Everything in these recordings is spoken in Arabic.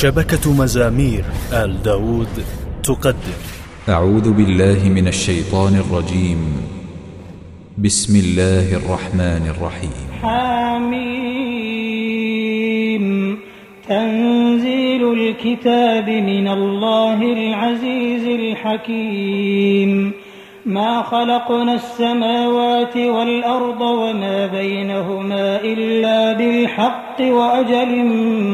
شبكة مزامير آل داود تقدم. أعوذ بالله من الشيطان الرجيم. بسم الله الرحمن الرحيم. حميم. تنزيل الكتاب من الله العزيز الحكيم. ما خلقنا السماوات والأرض وما بينهما إلا بالحق وأجل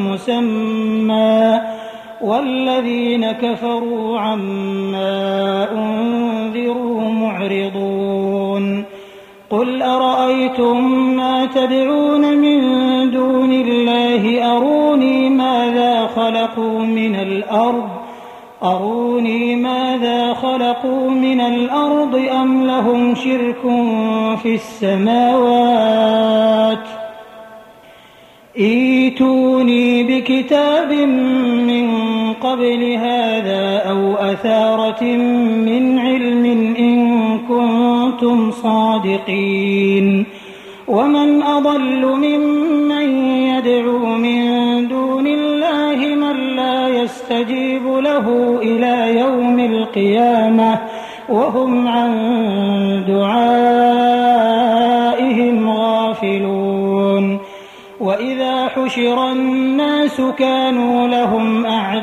مسمى والذين كفروا عما أنذروا معرضون. قل أرأيتم ما تدعون من دون الله أروني ماذا خلقوا من الأرض أم لهم شرك في السماوات ائتوني بكتاب من قبل هذا أو أثارة من علم إن كنتم صادقين. ومن أضل ممن يدعو من دون الله من لا يستجيب له إلى يوم القيامة وهم عن دعائهم غافلون. وإذا حشر الناس كانوا لهم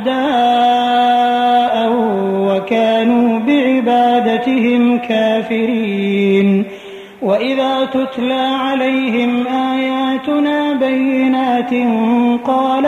أعداء وكانوا بعبادتهم كافرين. وإذا تتلى عليهم آياتنا بينات قال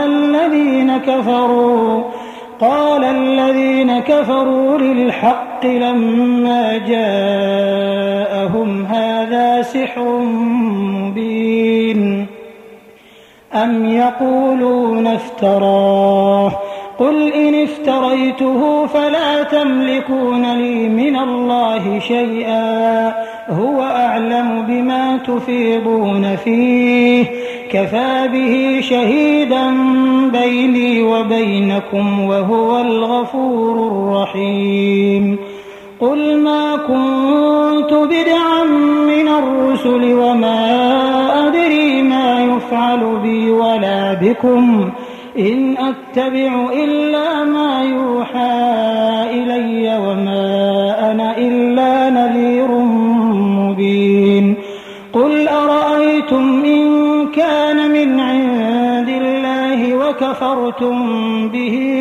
الذين كفروا للحق لما جاءهم هذا سحر مبين. أم يقولون افتراه قل إن افتريته فلا تملكون لي من الله شيئا هو أعلم بما تفيضون فيه كفى به شهيدا بيني وبينكم وهو الغفور الرحيم. قل ما كنت بدعا من الرسل وما أدري ما يفعل بي ولا بكم إن أتبع إلا ما يوحى إلي وما أنا إلا نذير مبين. قل أرأيتم إن كان من عند الله وكفرتم به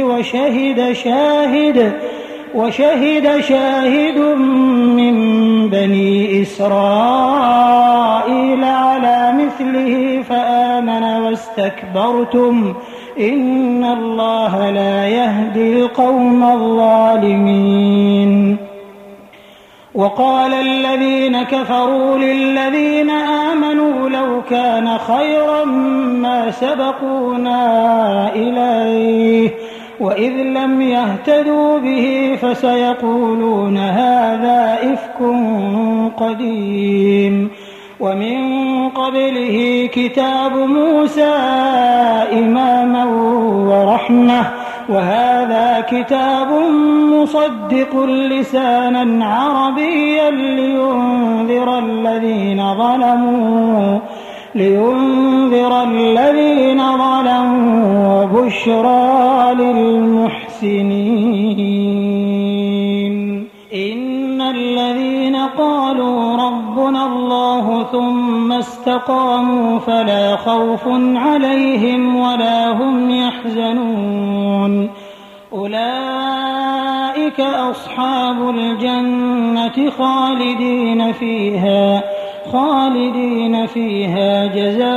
وشهد شاهد من بني إسرائيل على مثله فآمن واستكبرتم إن الله لا يهدي القوم الظالمين. وقال الذين كفروا للذين آمنوا لو كان خيرا ما سبقونا إليه وإذ لم يهتدوا به فسيقولون هذا إفك قديم. ومن قبله كتاب موسى إماما ورحمة وهذا كتاب مصدق لسانا عربيا لينذر الذين ظلموا وبشرى للمحسنين. إن الذين قالوا ربنا الله ثم استقاموا فلا خوف عليهم ولا هم يحزنون. أولئك أصحاب الجنة خالدين فيها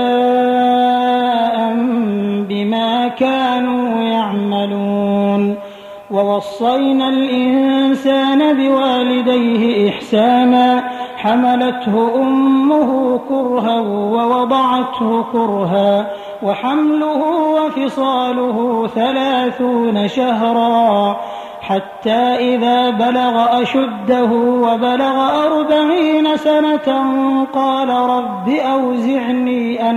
جزاء بما كانوا يعملون. ووصينا الإنسان بوالديه إحسانا حملته أمه كرها ووضعته كرها وحمله وفصاله 30 شهرا حتى إذا بلغ أشده وبلغ 40 سنة قال رب أوزعني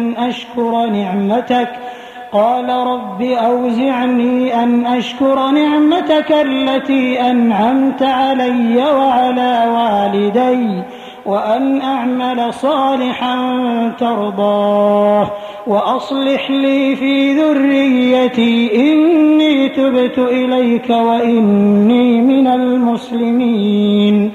أن أشكر نعمتك التي أنعمت علي وعلى والدي وأن أعمل صالحا ترضاه وأصلح لي في ذريتي إني تبت إليك وإني من المسلمين.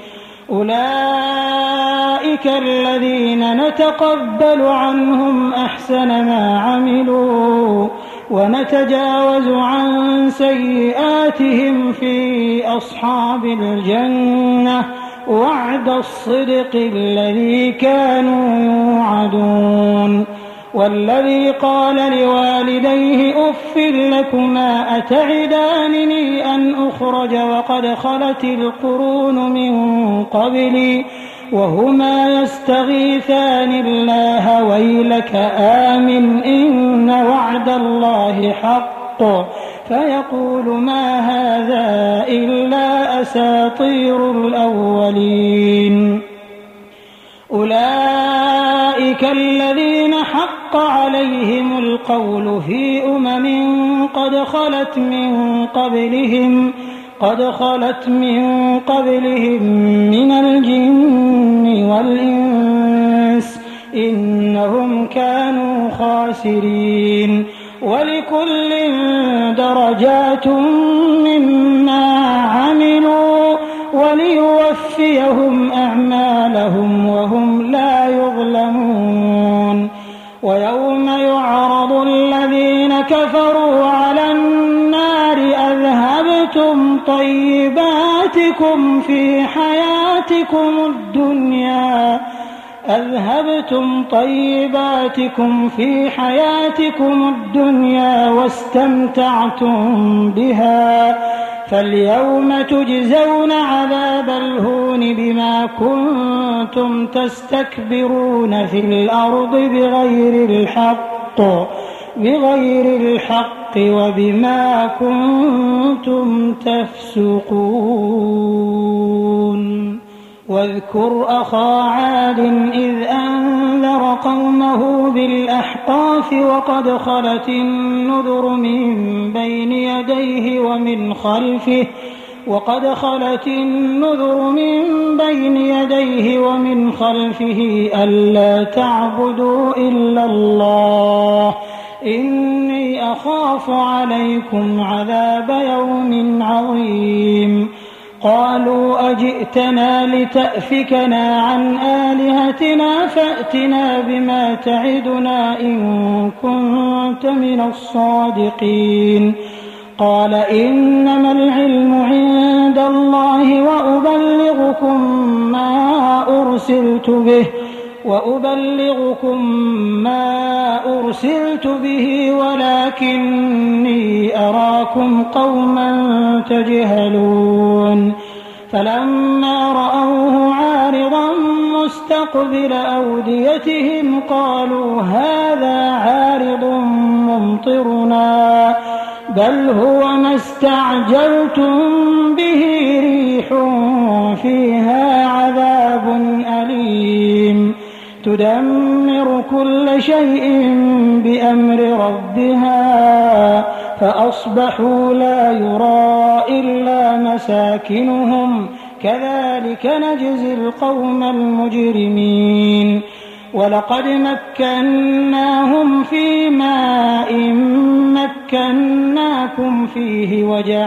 أولئك الذين نتقبل عنهم أحسن ما عملوا ونتجاوز عن سيئاتهم في أصحاب الجنة وعد الصدق الذي كانوا يوعدون. والذي قال لوالديه أف لكما أتعدانني أن أخرج وقد خلت القرون من قبلي وهما يستغيثان الله ويلك آمن إن وعد الله حق فيقول ما هذا إلا أساطير الأولين. أولئك الذين حق عليهم القول في قد خلت من قبلهم من الجن والإنس إنهم كانوا خاسرين. ولكل درجات مما عملوا وليوفيهم أعمالهم وهم لا يظلمون. ويوم يعرض الذين كفروا على النار أذهبتم طيباتكم في حياتكم الدنيا واستمتعتم بها فاليوم تجزون عذاب الهون بما كنتم تستكبرون في الأرض بغير الحق وبما كنتم تفسقون. واذكر أخا عاد إذ أنذر قومه بالأحقاف وقد خلت النذر من بين يديه ومن خلفه ألا تعبدوا إلا الله إني أخاف عليكم عذاب يوم عظيم. قالوا أجئتنا لتأفكنا عن آلهتنا فأتنا بما تعدنا إن كنت من الصادقين. قال إنما العلم عند الله وأبلغكم ما أرسلت به ولكني أراكم قوما تجهلون. فلما رأوه عارضا مستقبل أوديتهم قالوا هذا عارض ممطرنا بل هو ما استعجلتم به ريح فيها عذاب أليم تدمر كل شيء بأمر ربها فأصبحوا لا يرى إلا مساكنهم كذلك نجزي القوم المجرمين. ولقد مكناهم في ماء مكناكم فيه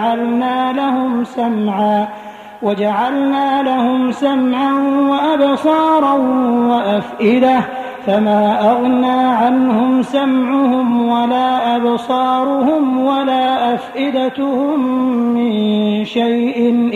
وجعلنا لهم سمعا وأبصارا وأفئدة فما أغنى عنهم سمعهم ولا أبصارهم ولا أفئدتهم من شيء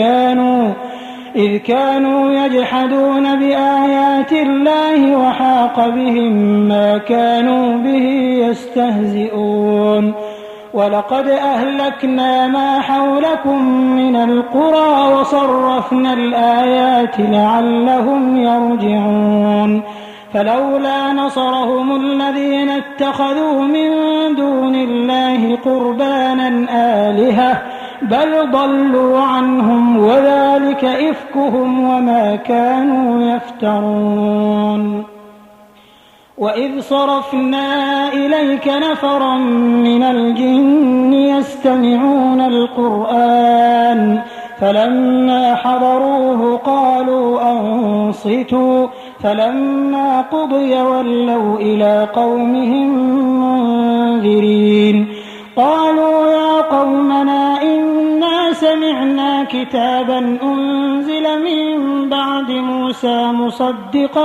إذ كانوا يجحدون بآيات الله وحاق بهم ما كانوا به يستهزئون. ولقد أهلكنا ما حولكم من القرى وصرفنا الآيات لعلهم يرجعون. فلولا نصرهم الذين اتخذوا من دون الله قربانا آلهة بل ضلوا عنهم وذلك إفكهم وما كانوا يفترون. وإذ صرفنا إليك نفرا من الجن يستمعون القرآن فلما حضروه قالوا وأنصتوا فلما قضي ولوا إلى قومهم منذرين قالوا يا قومنا إنا سمعنا كتابا أنزل من بعد موسى مصدقا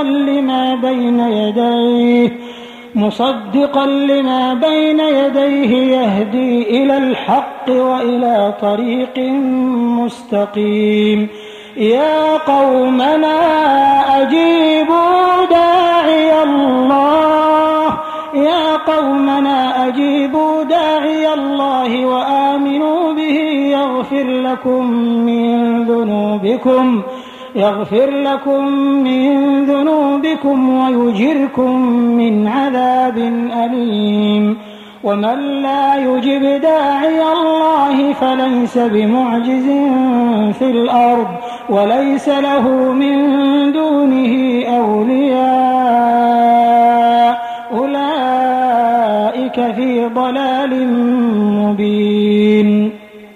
لما بين يديه يهدي إلى الحق وإلى طريق مستقيم يا قومنا أجيبوا داعي الله وآمنوا به يغفر لكم من ذنوبكم ويجركم من عذاب أليم ومن لا يجب داعي الله فليس بمعجز في الأرض وليس له من دونه أولياء أولئك في ضلال مبين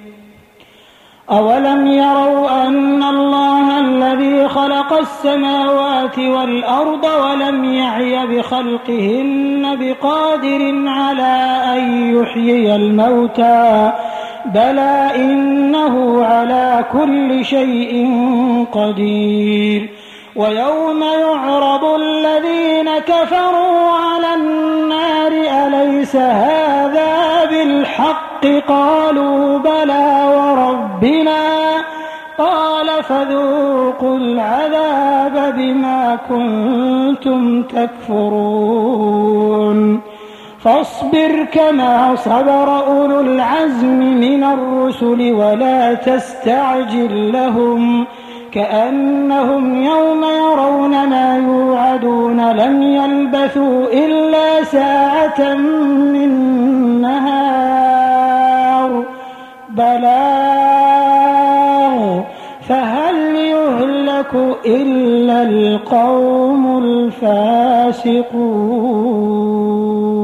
أولم يروا أن الله الذي خلق السماوات والأرض ولم يعي بخلقهن بقادر على أن يحيي الموتى بلى إنه على كل شيء قدير ويوم يعرض الذين كفروا على النار أليس هذا بالحق قالوا بلى وربنا قال فذوقوا العذاب بما كنتم تكفرون فاصبر كما صبر أولو العزم من الرسل ولا تستعجل لهم كأنهم يوم يرون ما يوعدون لم يلبثوا إلا ساعة من نهار بلاغ فهل يهلك إلا القوم الفاسقون